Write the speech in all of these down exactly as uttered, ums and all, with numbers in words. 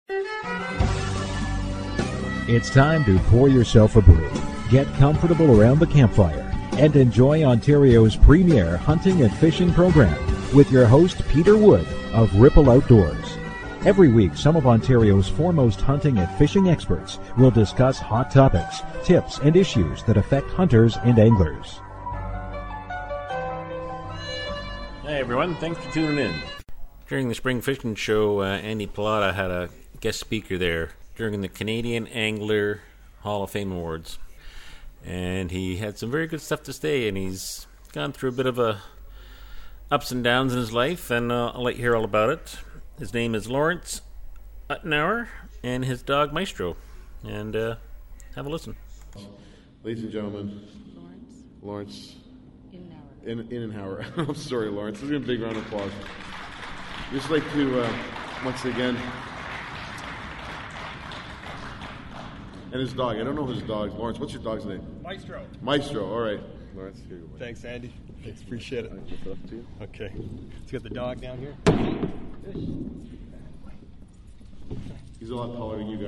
It's time to pour yourself a brew, get comfortable around the campfire, and enjoy Ontario's premier hunting and fishing program with your host, Peter Wood of Ripple Outdoors. Every week, some of Ontario's foremost hunting and fishing experts will discuss hot topics, tips, and issues that affect hunters and anglers. Hey everyone, thanks for tuning in. During the Spring Fishing Show, uh, Andy Pallotta had a guest speaker there during the Canadian Angler Hall of Fame Awards. And he had some very good stuff to say, and he's gone through a bit of a ups and downs in his life, and uh, I'll let you hear all about it. His name is Lawrence Uttenauer, and his dog Maestro. And uh, have a listen. Ladies and gentlemen, Lawrence. Lawrence Innenauer. In, Innenauer. I'm sorry, Lawrence. Let's give him a big round of applause. Just like to, uh, once again, and his dog. I don't know his dog. Lawrence, what's your dog's name? Maestro. Maestro. All right. Lawrence, here you go. Thanks, Andy. Thanks, appreciate it. Okay. Let's get the dog down here. He's a lot taller than you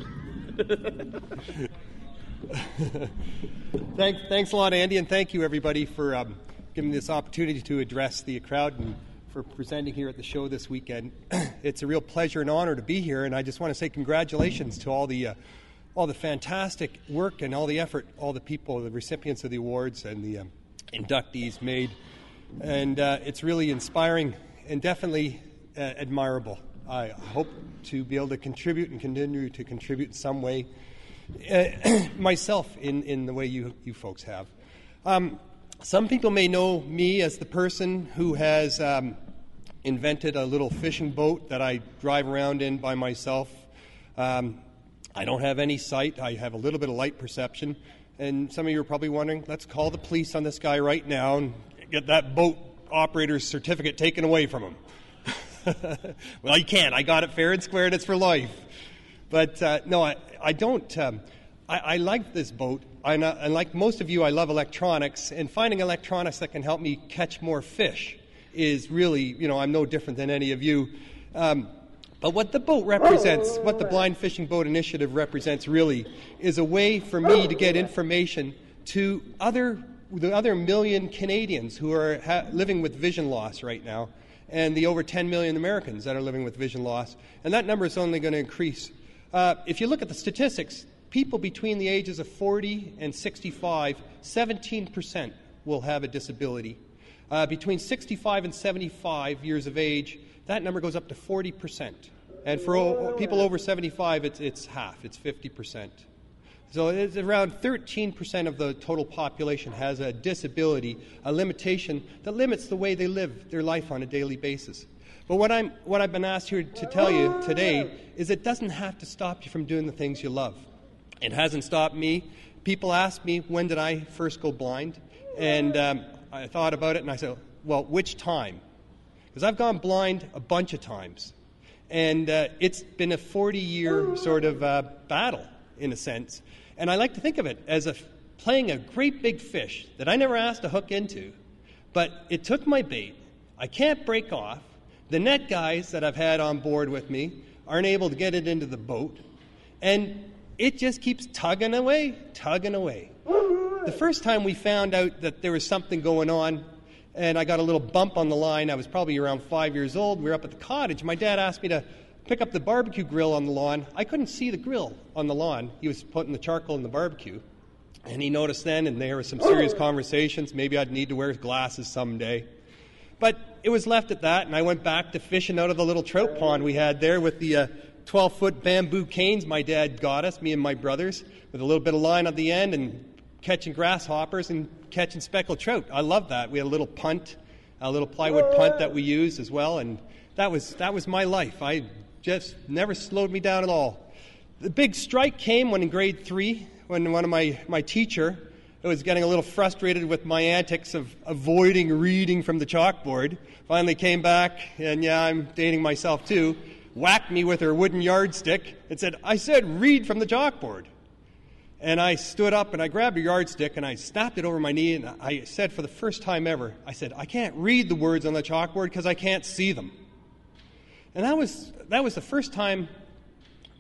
guys. thanks, thanks a lot, Andy, and thank you, everybody, for um, giving me this opportunity to address the crowd and for presenting here at the show this weekend. It's a real pleasure and honor to be here, and I just want to say congratulations to all the uh, all the fantastic work and all the effort all the people, the recipients of the awards and the um, inductees made. And uh, it's really inspiring and definitely uh, admirable. I hope to be able to contribute and continue to contribute in some way uh, myself in, in the way you, you folks have. Um, some people may know me as the person who has um, invented a little fishing boat that I drive around in by myself. Um, I don't have any sight. I have a little bit of light perception. And some of you are probably wondering, let's call the police on this guy right now and get that boat operator's certificate taken away from him. Well, you can't. I got it fair and square, and it's for life. But uh, no, I, I don't. Um, I, I like this boat. I, and like most of you, I love electronics, and finding electronics that can help me catch more fish is really, you know, I'm no different than any of you. Um, But what the boat represents, what the Blind Fishing Boat Initiative represents really, is a way for me to get information to other the other million Canadians who are ha- living with vision loss right now, and the over ten million Americans that are living with vision loss. And that number is only going to increase. Uh, if you look at the statistics, people between the ages of forty and sixty-five, seventeen percent will have a disability. Uh, between sixty-five and seventy-five years of age, that number goes up to forty percent. And for o- people over seventy-five, it's, it's half, it's fifty percent. So it's around thirteen percent of the total population has a disability, a limitation that limits the way they live their life on a daily basis. But what, I'm, what I've been asked here to tell you today is it doesn't have to stop you from doing the things you love. It hasn't stopped me. People ask me, when did I first go blind? And um, I thought about it and I said, well, which time? Because I've gone blind a bunch of times. And uh, it's been a forty-year sort of uh, battle, in a sense. And I like to think of it as a, playing a great big fish that I never asked to hook into. But it took my bait. I can't break off. The net guys that I've had on board with me aren't able to get it into the boat. And it just keeps tugging away, tugging away. The first time we found out that there was something going on, and I got a little bump on the line. I was probably around five years old. We were up at the cottage. My dad asked me to pick up the barbecue grill on the lawn. I couldn't see the grill on the lawn. He was putting the charcoal in the barbecue. And he noticed then, and there were some serious conversations. Maybe I'd need to wear glasses someday. But it was left at that, and I went back to fishing out of the little trout pond we had there with the uh, twelve-foot bamboo canes my dad got us, me and my brothers, with a little bit of line at the end and catching grasshoppers and catching speckled trout. I loved that. We had a little punt, a little plywood punt that we used as well, and that was that was my life. I just never slowed me down at all. The big strike came when in grade three, when one of my, my teacher was getting a little frustrated with my antics of avoiding reading from the chalkboard, finally came back, and yeah, I'm dating myself too, whacked me with her wooden yardstick and said, I said read from the chalkboard. And I stood up and I grabbed a yardstick and I snapped it over my knee and I said for the first time ever, I said, I can't read the words on the chalkboard because I can't see them. And that was that was the first time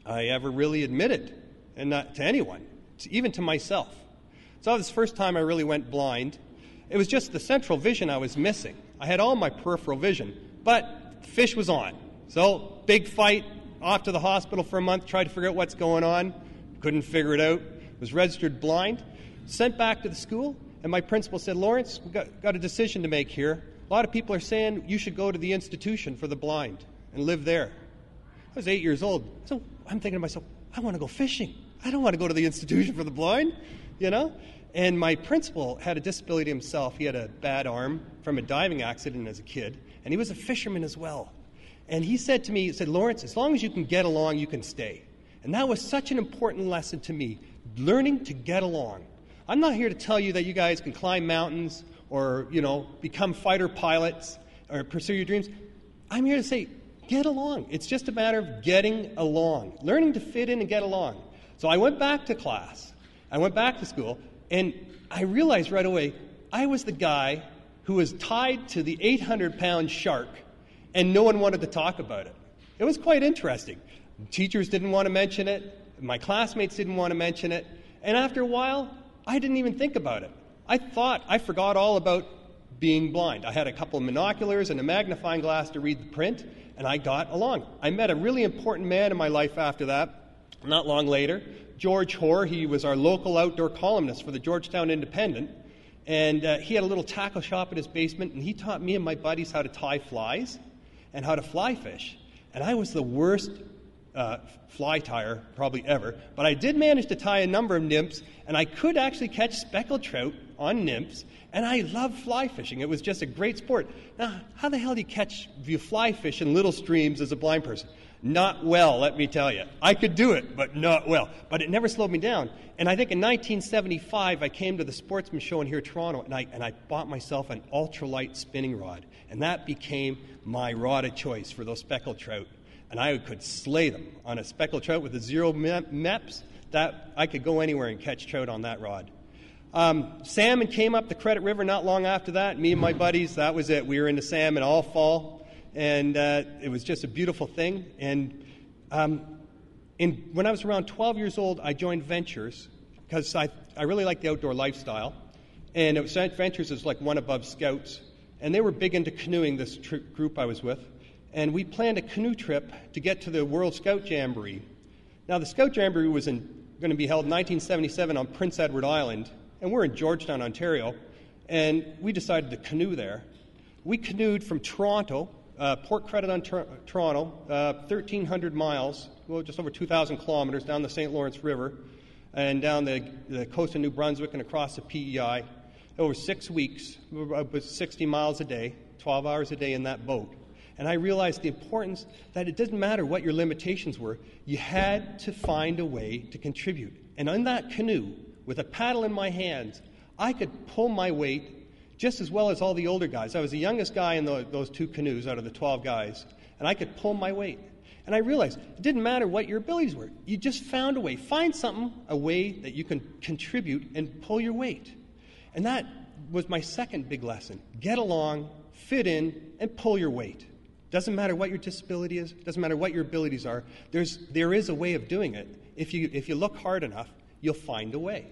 I ever really admitted, and not to anyone, even to myself. So that was the first time I really went blind. It was just the central vision I was missing. I had all my peripheral vision, but fish was on. So big fight, off to the hospital for a month, tried to figure out what's going on, couldn't figure it out, was registered blind, sent back to the school, and my principal said, Lawrence, we've got, got a decision to make here. A lot of people are saying you should go to the institution for the blind and live there. I was eight years old, so I'm thinking to myself, I want to go fishing. I don't want to go to the institution for the blind, you know? And my principal had a disability himself. He had a bad arm from a diving accident as a kid, and he was a fisherman as well. And he said to me, he said, Lawrence, as long as you can get along, you can stay. And that was such an important lesson to me, learning to get along. I'm not here to tell you that you guys can climb mountains or, you know, become fighter pilots or pursue your dreams. I'm here to say, get along. It's just a matter of getting along, learning to fit in and get along. So I went back to class. I went back to school, and I realized right away I was the guy who was tied to the eight hundred pound shark, and no one wanted to talk about it. It was quite interesting. Teachers didn't want to mention it. My classmates didn't want to mention it. And after a while, I didn't even think about it. I thought I forgot all about being blind. I had a couple of binoculars and a magnifying glass to read the print, and I got along. I met a really important man in my life after that. Not long later, George Hoare, he was our local outdoor columnist for the Georgetown Independent, and uh, he had a little tackle shop in his basement, and he taught me and my buddies how to tie flies and how to fly fish. And I was the worst uh, fly tire probably ever, but I did manage to tie a number of nymphs, and I could actually catch speckled trout on nymphs, and I love fly fishing. It was just a great sport. Now, how the hell do you catch do you fly fish in little streams as a blind person? Not well, let me tell you. I could do it, but not well. But it never slowed me down. And I think in nineteen seventy-five, I came to the Sportsman Show in here in Toronto, and I, and I bought myself an ultralight spinning rod. And that became my rod of choice for those speckled trout. And I could slay them on a speckled trout with a zero M E P S. That, I could go anywhere and catch trout on that rod. Um, salmon came up the Credit River not long after that. Me and my buddies, that was it. We were into salmon all fall. And uh, it was just a beautiful thing. And um, in, when I was around twelve years old, I joined Ventures because I, I really liked the outdoor lifestyle. And it was, Ventures is like one above Scouts. And they were big into canoeing, this tr- group I was with. And we planned a canoe trip to get to the World Scout Jamboree. Now, the Scout Jamboree was in, going to be held in nineteen seventy-seven on Prince Edward Island. And we're in Georgetown, Ontario. And we decided to canoe there. We canoed from Toronto, Uh, Port Credit on Tor- Toronto, uh, thirteen hundred miles, well, just over two thousand kilometers down the Saint Lawrence River and down the, the coast of New Brunswick and across the P E I. Over six weeks, it was sixty miles a day, twelve hours a day in that boat. And I realized the importance that it didn't matter what your limitations were, you had to find a way to contribute. And on that canoe, with a paddle in my hands, I could pull my weight just as well as all the older guys. I was the youngest guy in the, those two canoes out of the twelve guys, and I could pull my weight. And I realized it didn't matter what your abilities were. You just found a way. Find something, a way that you can contribute and pull your weight. And that was my second big lesson. Get along, fit in, and pull your weight. Doesn't matter what your disability is. Doesn't matter what your abilities are. There's, there is a way of doing it. If you, if you look hard enough, you'll find a way.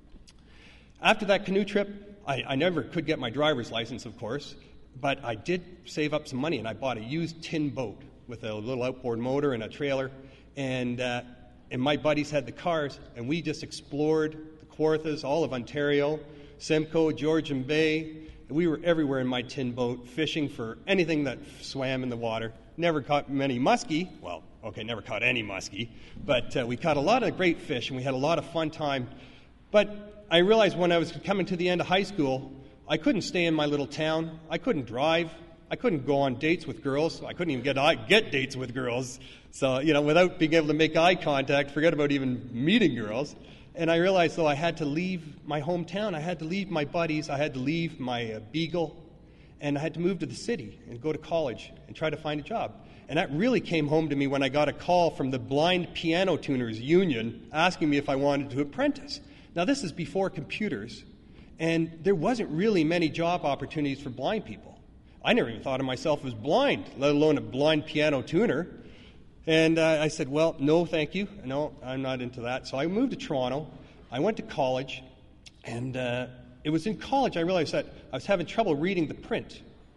After that canoe trip, I, I never could get my driver's license, of course, but I did save up some money, and I bought a used tin boat with a little outboard motor and a trailer, and uh, and my buddies had the cars, and we just explored the Kawarthas, all of Ontario, Simcoe, Georgian Bay. We were everywhere in my tin boat, fishing for anything that swam in the water. Never caught many muskie. Well, okay, never caught any muskie, but uh, we caught a lot of great fish, and we had a lot of fun time. But I realized when I was coming to the end of high school, I couldn't stay in my little town. I couldn't drive. I couldn't go on dates with girls. I couldn't even get get dates with girls. So, you know, without being able to make eye contact, forget about even meeting girls. And I realized, though, I had to leave my hometown. I had to leave my buddies. I had to leave my uh, Beagle. And I had to move to the city and go to college and try to find a job. And that really came home to me when I got a call from the Blind Piano Tuners Union asking me if I wanted to apprentice. Now, this is before computers, and there wasn't really many job opportunities for blind people. I never even thought of myself as blind, let alone a blind piano tuner. And uh, I said, well, no, thank you. No, I'm not into that. So I moved to Toronto. I went to college, and uh, it was in college I realized that I was having trouble reading the print.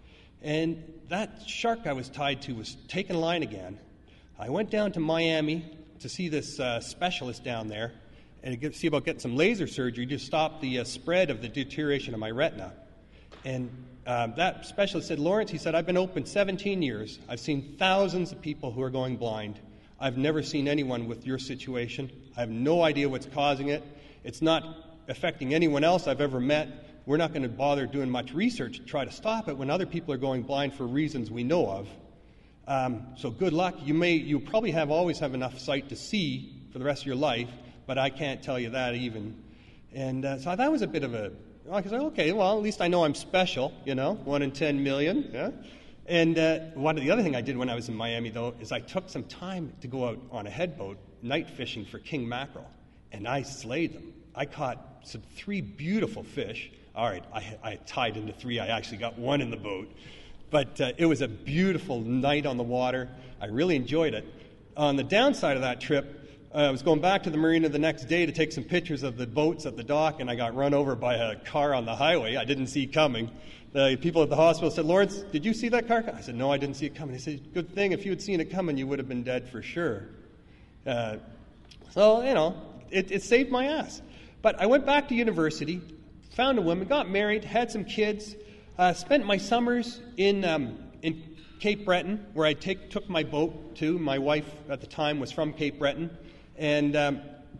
And that shark I was tied to was taking line again. I went down to Miami to see this uh, specialist down there and to see about getting some laser surgery to stop the uh, spread of the deterioration of my retina. And uh, that specialist said, Lawrence, he said, I've been open seventeen years. I've seen thousands of people who are going blind. I've never seen anyone with your situation. I have no idea what's causing it. It's not affecting anyone else I've ever met. We're not going to bother doing much research to try to stop it when other people are going blind for reasons we know of. Um, so good luck. You may, you probably have always have enough sight to see for the rest of your life, but I can't tell you that even. And uh, so that was a bit of a, I said, okay, well, at least I know I'm special, you know, one in ten million. Yeah? And uh, one of the other thing I did when I was in Miami, though, is I took some time to go out on a headboat night fishing for king mackerel, and I slayed them. I caught some three beautiful fish. All right, I, I tied into three. I actually got one in the boat. But uh, it was a beautiful night on the water. I really enjoyed it. On the downside of that trip, uh, I was going back to the marina the next day to take some pictures of the boats at the dock, and I got run over by a car on the highway I didn't see coming. The people at the hospital said, Lawrence, did you see that car? I said, no, I didn't see it coming. They said, good thing. If you had seen it coming, you would have been dead for sure. Uh, so, you know, it, it saved my ass. But I went back to university, found a woman, got married, had some kids, uh, spent my summers in um, in Cape Breton, where I take, took my boat to. My wife at the time was from Cape Breton. And um,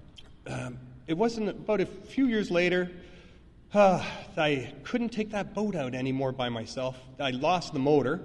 um, it wasn't about a few years later, uh, I couldn't take that boat out anymore by myself. I lost the motor.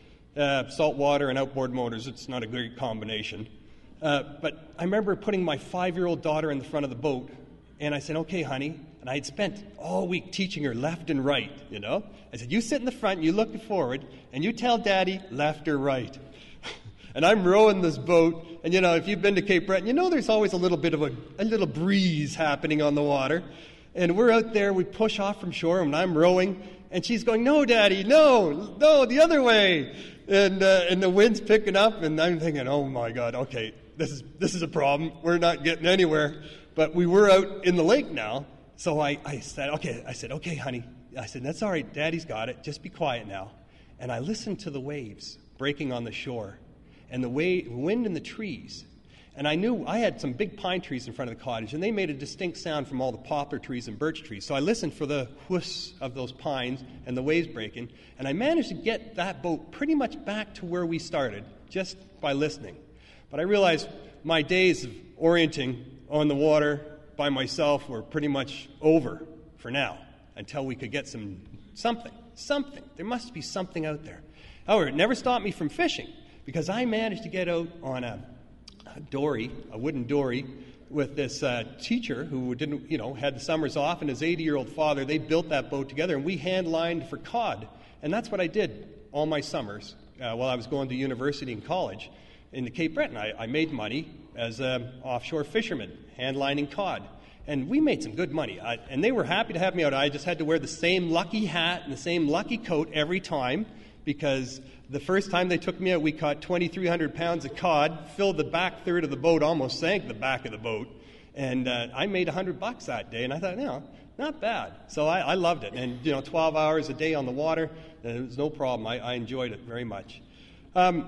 Uh, saltwater and outboard motors, it's not a great combination. Uh, but I remember putting my five-year-old daughter in the front of the boat, and I said, okay, honey. And I had spent all week teaching her left and right, you know. I said, you sit in the front, you look forward, and you tell Daddy left or right. And I'm rowing this boat, and, you know, if you've been to Cape Breton, you know there's always a little bit of a, a little breeze happening on the water. And we're out there, we push off from shore, and I'm rowing, and she's going, no, Daddy, no, no, the other way. And uh, and the wind's picking up, and I'm thinking, oh, my God, okay, this is this is a problem. We're not getting anywhere. But we were out in the lake now. So I, I said, okay, I said, okay, honey. I said, that's all right, Daddy's got it. Just be quiet now. And I listened to the waves breaking on the shore and the wave, wind in the trees. And I knew I had some big pine trees in front of the cottage, and they made a distinct sound from all the poplar trees and birch trees. So I listened for the whoosh of those pines and the waves breaking, and I managed to get that boat pretty much back to where we started just by listening. But I realized my days of orienting on the water by myself were pretty much over for now until we could get some something, something. There must be something out there. However, it never stopped me from fishing because I managed to get out on a, a dory, a wooden dory, with this uh, teacher who didn't, you know, had the summers off, and his eighty-year-old father. They built that boat together, and we hand-lined for cod. And that's what I did all my summers uh, while I was going to university and college. In the Cape Breton, I, I made money as an offshore fisherman, hand-lining cod. And we made some good money. I, and they were happy to have me out. I just had to wear the same lucky hat and the same lucky coat every time, because the first time they took me out, we caught twenty-three hundred pounds of cod, filled the back third of the boat, almost sank the back of the boat. And uh, I made one hundred bucks that day. And I thought, you know, not bad. So I, I loved it. And, you know, twelve hours a day on the water, and it was no problem. I, I enjoyed it very much. Um,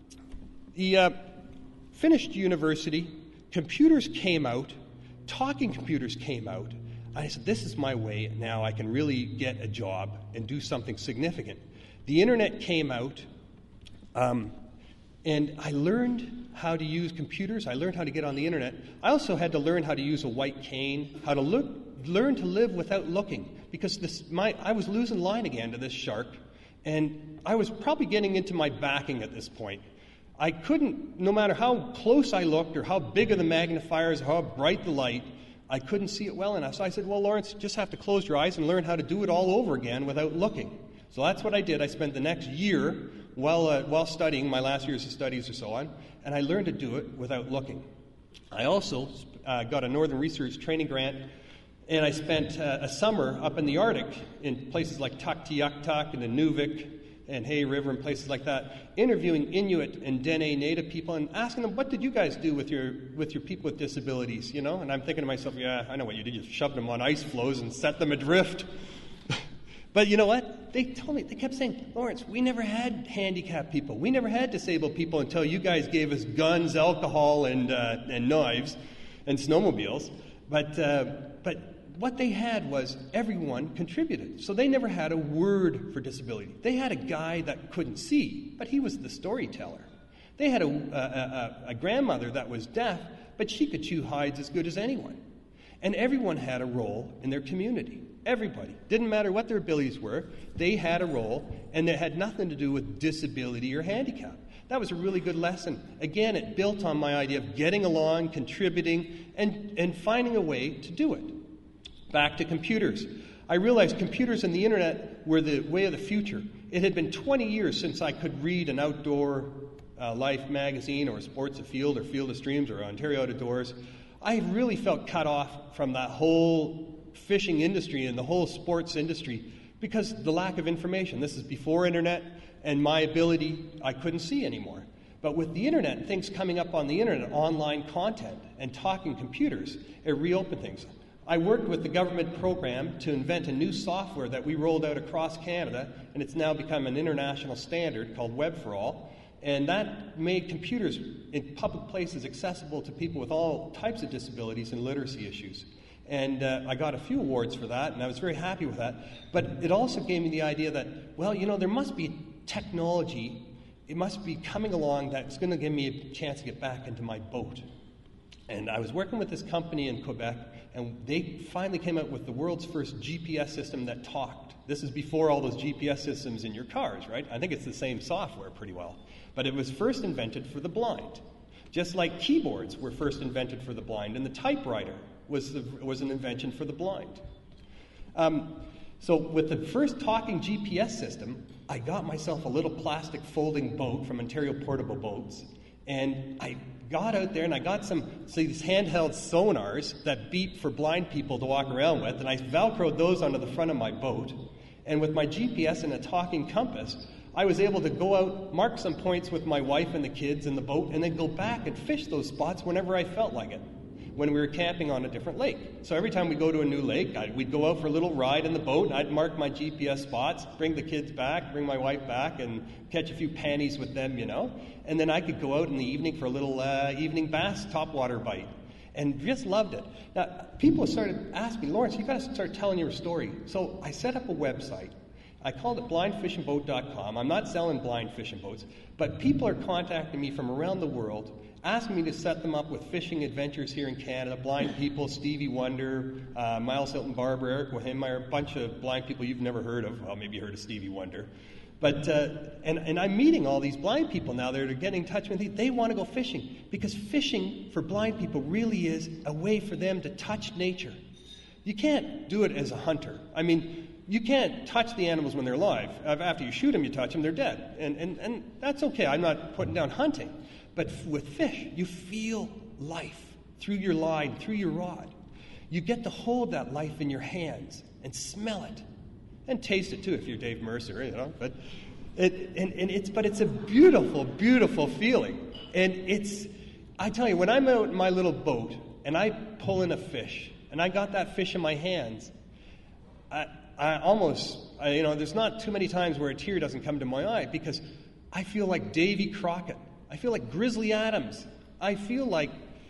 the uh, finished university, computers came out, talking computers came out. I said, this is my way now. I can really get a job and do something significant. The internet came out, um, and I learned how to use computers. I learned how to get on the internet. I also had to learn how to use a white cane, how to look, learn to live without looking, because this, my, I was losing line again to this shark, and I was probably getting into my backing at this point. I couldn't, no matter how close I looked or how big are the magnifiers or how bright the light, I couldn't see it well enough. So I said, well, Lawrence, just have to close your eyes and learn how to do it all over again without looking. So that's what I did. I spent the next year while, uh, while studying, my last years of studies or so on, and I learned to do it without looking. I also uh, got a Northern Research Training Grant, and I spent uh, a summer up in the Arctic in places like Tuktoyaktuk and Inuvik, and Hay River and places like that, interviewing Inuit and Dene Native people and asking them, what did you guys do with your with your people with disabilities, you know? And I'm thinking to myself, yeah, I know what you did. You shoved them on ice floes and set them adrift. But you know what? They told me, they kept saying, Lawrence, we never had handicapped people. We never had disabled people until you guys gave us guns, alcohol, and uh, and knives and snowmobiles. But uh, but what they had was everyone contributed. So they never had a word for disability. They had a guy that couldn't see, but he was the storyteller. They had a, a, a, a grandmother that was deaf, but she could chew hides as good as anyone. And everyone had a role in their community. Everybody. Didn't matter what their abilities were. They had a role, and it had nothing to do with disability or handicap. That was a really good lesson. Again, it built on my idea of getting along, contributing, and, and finding a way to do it. Back to computers. I realized computers and the internet were the way of the future. It had been twenty years since I could read an Outdoor uh, Life magazine or Sports Afield or Field of Streams or Ontario Out of Doors. I really felt cut off from that whole fishing industry and the whole sports industry because the lack of information. This is before internet, and my ability, I couldn't see anymore. But with the internet and things coming up on the internet, online content and talking computers, it reopened things. I worked with the government program to invent a new software that we rolled out across Canada, and it's now become an international standard called Web for All. And that made computers in public places accessible to people with all types of disabilities and literacy issues. And uh, I got a few awards for that, and I was very happy with that. But it also gave me the idea that, well, you know, there must be technology, it must be coming along that's going to give me a chance to get back into my boat. And I was working with this company in Quebec, and they finally came out with the world's first G P S system that talked. This is before all those G P S systems in your cars, right? I think it's the same software pretty well. But it was first invented for the blind. Just like keyboards were first invented for the blind, and the typewriter was, the, was an invention for the blind. Um, so with the first talking G P S system, I got myself a little plastic folding boat from Ontario Portable Boats, and I got out there and I got some so these handheld sonars that beep for blind people to walk around with, and I velcroed those onto the front of my boat. And with my G P S and a talking compass, I was able to go out, mark some points with my wife and the kids in the boat, and then go back and fish those spots whenever I felt like it, when we were camping on a different lake. So every time we go to a new lake, I'd, we'd go out for a little ride in the boat, and I'd mark my G P S spots, bring the kids back, bring my wife back, and catch a few panties with them, you know. And then I could go out in the evening for a little uh, evening bass topwater bite, and just loved it. Now, people started asking me, Lawrence, you got to start telling your story. So I set up a website. I called it blind fishing boat dot com. I'm not selling blind fishing boats, but people are contacting me from around the world, asking me to set them up with fishing adventures here in Canada. Blind people, Stevie Wonder, uh, Miles Hilton Barber, Eric Wehmeyer, a bunch of blind people you've never heard of. Well, maybe you heard of Stevie Wonder. But uh, and, and I'm meeting all these blind people now that are getting in touch with me. They want to go fishing because fishing for blind people really is a way for them to touch nature. You can't do it as a hunter. I mean, you can't touch the animals when they're alive. After you shoot them, you touch them, they're dead. And, and, and that's okay. I'm not putting down hunting. But with fish, you feel life through your line, through your rod. You get to hold that life in your hands and smell it. And taste it too if you're Dave Mercer, you know. But it and, and it's but it's a beautiful, beautiful feeling. And it's I tell you, when I'm out in my little boat and I pull in a fish and I got that fish in my hands, I I almost I, you know, there's not too many times where a tear doesn't come to my eye because I feel like Davy Crockett. I feel like Grizzly Adams. I feel like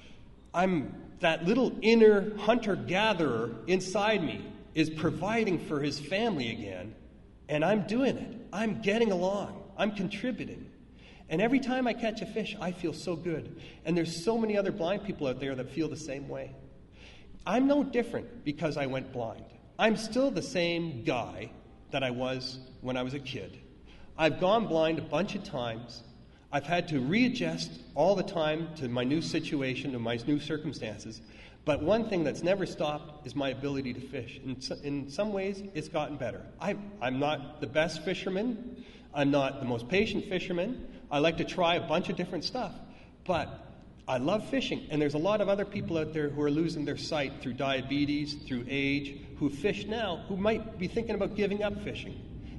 I'm that little inner hunter-gatherer inside me is providing for his family again, and I'm doing it. I'm getting along. I'm contributing. And every time I catch a fish, I feel so good. And there's so many other blind people out there that feel the same way. I'm no different because I went blind. I'm still the same guy that I was when I was a kid. I've gone blind a bunch of times. I've had to readjust all the time to my new situation, to my new circumstances. But one thing that's never stopped is my ability to fish. In, so, in some ways, it's gotten better. I, I'm not the best fisherman. I'm not the most patient fisherman. I like to try a bunch of different stuff. But I love fishing. And there's a lot of other people out there who are losing their sight through diabetes, through age, who fish now, who might be thinking about giving up fishing.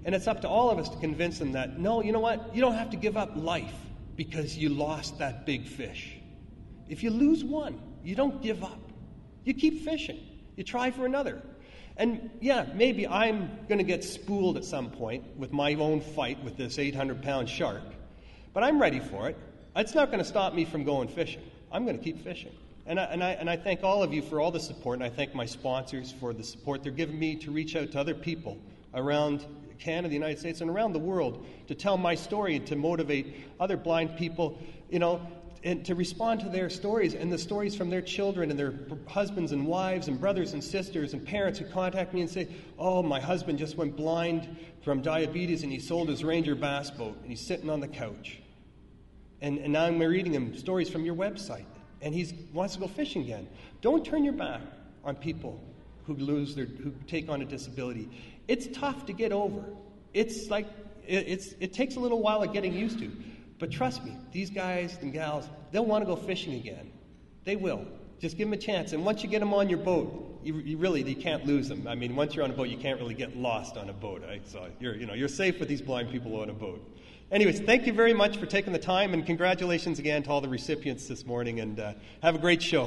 And it's up to all of us to convince them that, no, you know what? You don't have to give up life because you lost that big fish. If you lose one, you don't give up. You keep fishing. You try for another. And yeah, maybe I'm going to get spooled at some point with my own fight with this eight hundred pound shark. But I'm ready for it. It's not going to stop me from going fishing. I'm going to keep fishing. And I, and, I, and I thank all of you for all the support, and I thank my sponsors for the support they're giving me to reach out to other people around Canada, the United States, and around the world to tell my story and to motivate other blind people, you know, and to respond to their stories and the stories from their children and their husbands and wives and brothers and sisters and parents who contact me and say, oh, my husband just went blind from diabetes and he sold his Ranger bass boat and he's sitting on the couch. And, and now I'm reading him stories from your website and he wants to go fishing again. Don't turn your back on people who lose their, who take on a disability. It's tough to get over. It's like, it, it's, it takes a little while of getting used to. But trust me, these guys and gals, they'll want to go fishing again. They will. Just give them a chance. And once you get them on your boat, you, you really you can't lose them. I mean, once you're on a boat, you can't really get lost on a boat. Right? So you're, you know, you're safe with these blind people on a boat. Anyways, thank you very much for taking the time, and congratulations again to all the recipients this morning, and uh, have a great show.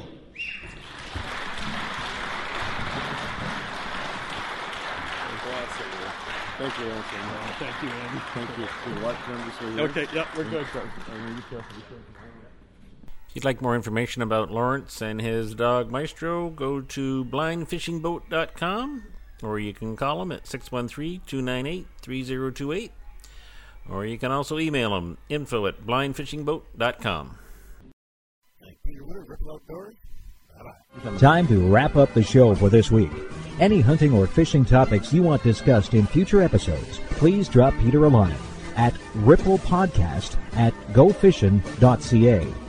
Thank you, Anthony. Thank you, Andy. Thank you. What? Okay, yeah, we're good. If you'd like more information about Lawrence and his dog Maestro, go to blind fishing boat dot com, or you can call him at six one three, two nine eight, three zero two eight, or you can also email him, info at blind fishing boat dot com. Time to wrap up the show for this week. Any hunting or fishing topics you want discussed in future episodes, please drop Peter a line at ripplepodcast at go fishing dot c a.